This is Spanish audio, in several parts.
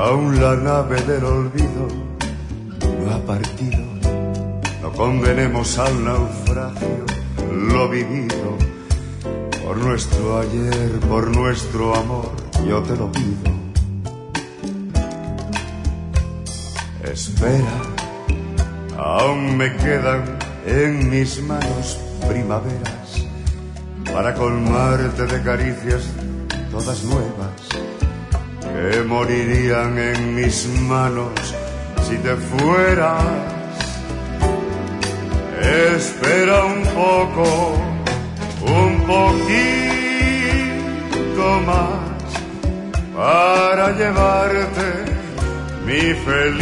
Aún la nave del olvido no ha partido. No condenemos al naufragio lo vivido. Por nuestro ayer, por nuestro amor, yo te lo pido. Espera, aún me quedan en mis manos primaveras para colmarte de caricias todas nuevas que morirían en mis manos si te fueras. Espera un poco, un poquito más para llevarte mi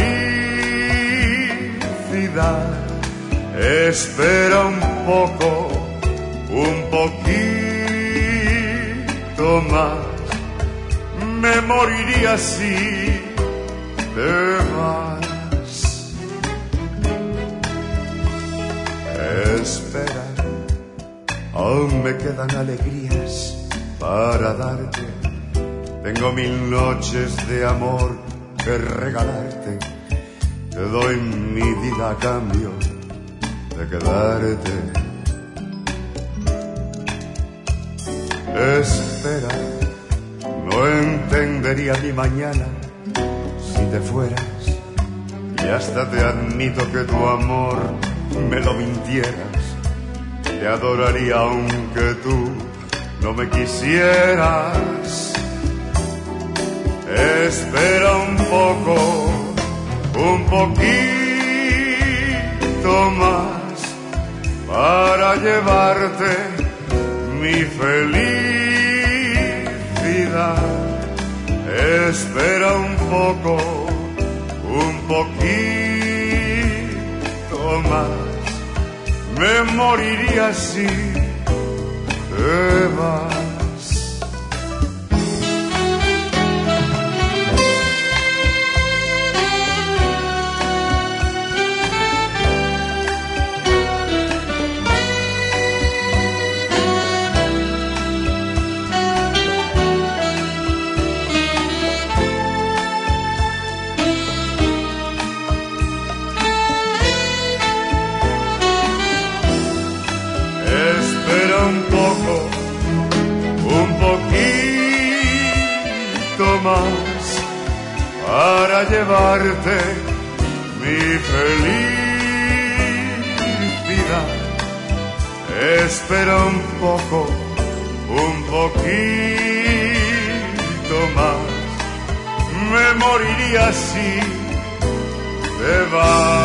felicidad. Espera un poco, un poquito más. Me moriría si te vas. Espera, aún me quedan alegrías para darte. Tengo 1000 noches de amor que regalarte. Te doy mi vida a cambio de quedarte. Espera, no entendería mi mañana si te fueras. Y hasta te admito que tu amor me lo mintieras. Te adoraría aunque tú no me quisieras. Espera un poco, un poquito más para llevarte mi felicidad. Espera un poco, un poquito más. Me moriría si te vas. Más para llevarte mi felicidad. Espera un poco, un poquito más. Me moriría si te vas.